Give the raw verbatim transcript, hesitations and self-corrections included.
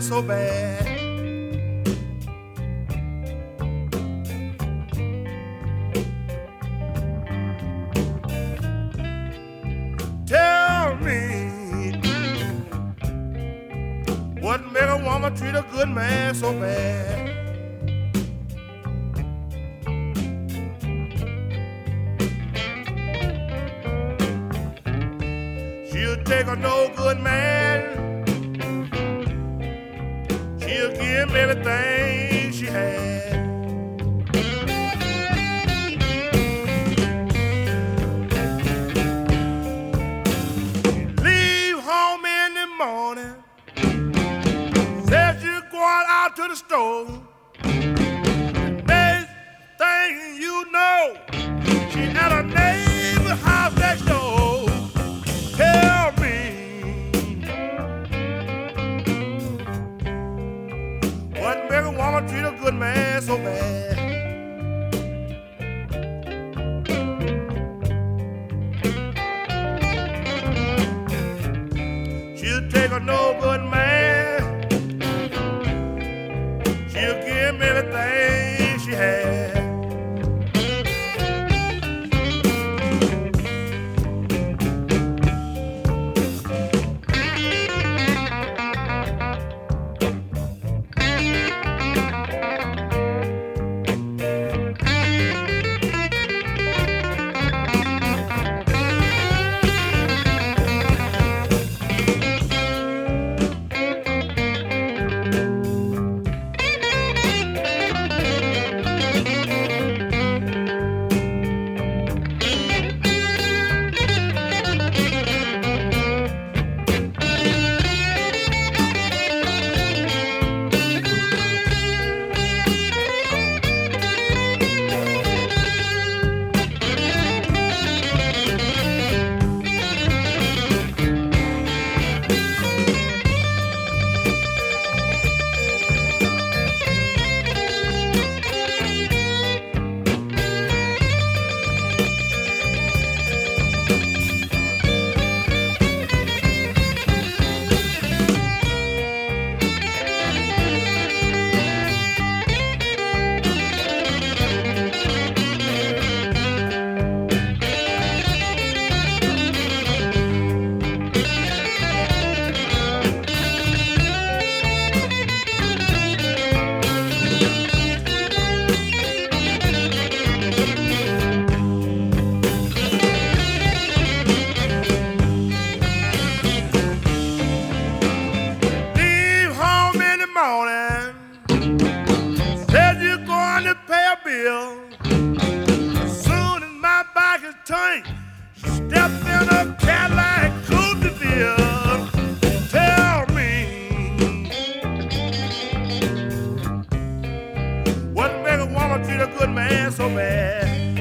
so bad. Tell me what make a woman treat a good man so bad. She'll take a no good man, she'll give him everything she had. Leave home in the morning, says you're going out to the store. Next thing you know, she at a neighbor's house next door. Tell me what make a woman treat a good man so bad. She'll take a no good man, she'll give him everything she had. Said you're going to pay a bill. Soon as my back is turned, she stepped in a Cadillac Coupe de Ville. Tell me what make a woman treat a good man so bad.